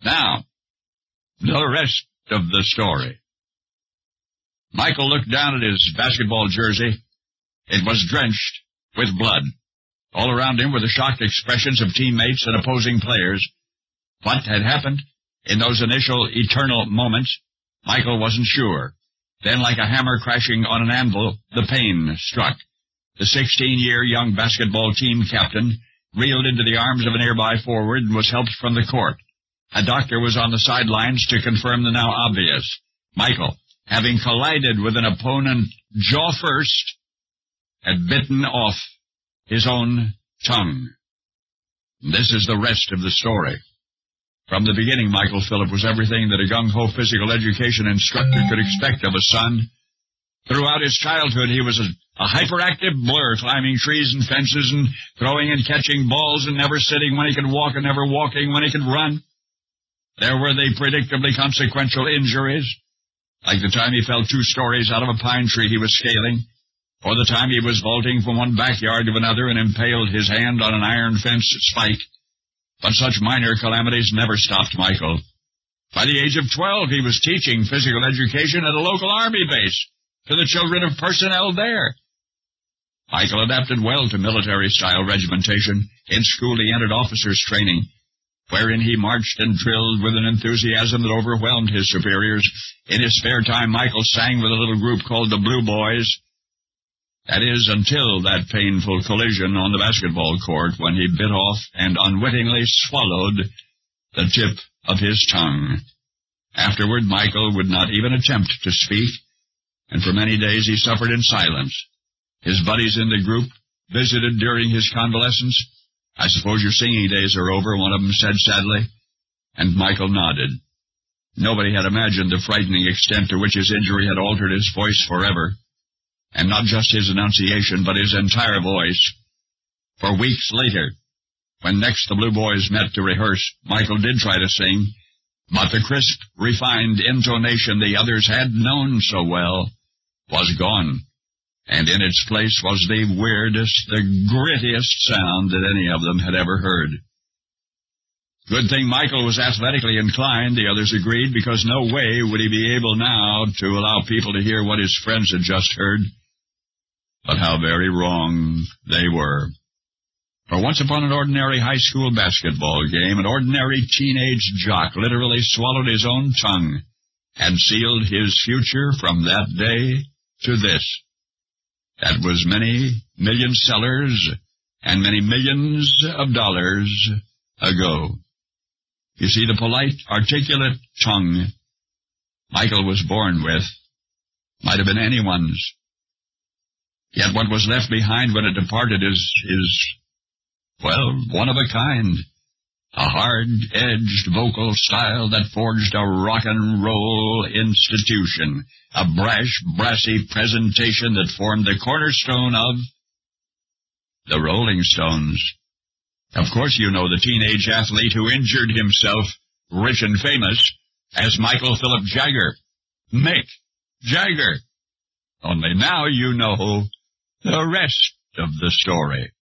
Now, the rest of the story. Michael looked down at his basketball jersey. It was drenched with blood. All around him were the shocked expressions of teammates and opposing players. What had happened in those initial eternal moments, Michael wasn't sure. Then, like a hammer crashing on an anvil, the pain struck. The 16-year young basketball team captain reeled into the arms of a nearby forward and was helped from the court. A doctor was on the sidelines to confirm the now obvious. Michael, having collided with an opponent jaw first, had bitten off his own tongue. This is the rest of the story. From the beginning, Michael Phillip was everything that a gung-ho physical education instructor could expect of a son. Throughout his childhood, he was a hyperactive blur, climbing trees and fences and throwing and catching balls and never sitting when he could walk and never walking when he could run. There were the predictably consequential injuries, like the time he fell 2 stories out of a pine tree he was scaling, or the time he was vaulting from one backyard to another and impaled his hand on an iron fence spike. But such minor calamities never stopped Michael. By the age of 12, he was teaching physical education at a local army base to the children of personnel there. Michael adapted well to military-style regimentation. In school, he entered officers' training, wherein he marched and drilled with an enthusiasm that overwhelmed his superiors. In his spare time, Michael sang with a little group called the Blue Boys. That is, until that painful collision on the basketball court when he bit off and unwittingly swallowed the tip of his tongue. Afterward, Michael would not even attempt to speak, and for many days he suffered in silence. His buddies in the group visited during his convalescence. "I suppose your singing days are over," one of them said sadly, and Michael nodded. Nobody had imagined the frightening extent to which his injury had altered his voice forever. And not just his enunciation, but his entire voice. For weeks later, when next the Blue Boys met to rehearse, Michael did try to sing, but the crisp, refined intonation the others had known so well was gone, and in its place was the weirdest, the grittiest sound that any of them had ever heard. Good thing Michael was athletically inclined, the others agreed, because no way would he be able now to allow people to hear what his friends had just heard. But how very wrong they were. For once upon an ordinary high school basketball game, an ordinary teenage jock literally swallowed his own tongue and sealed his future from that day to this. That was many million sellers and many millions of dollars ago. You see, the polite, articulate tongue Michael was born with might have been anyone's. Yet what was left behind when it departed is, well, one of a kind. A hard-edged vocal style that forged a rock-and-roll institution. A brash, brassy presentation that formed the cornerstone of the Rolling Stones. Of course you know the teenage athlete who injured himself, rich and famous, as Michael Phillip Jagger. Mick Jagger. Only now you know the rest of the story.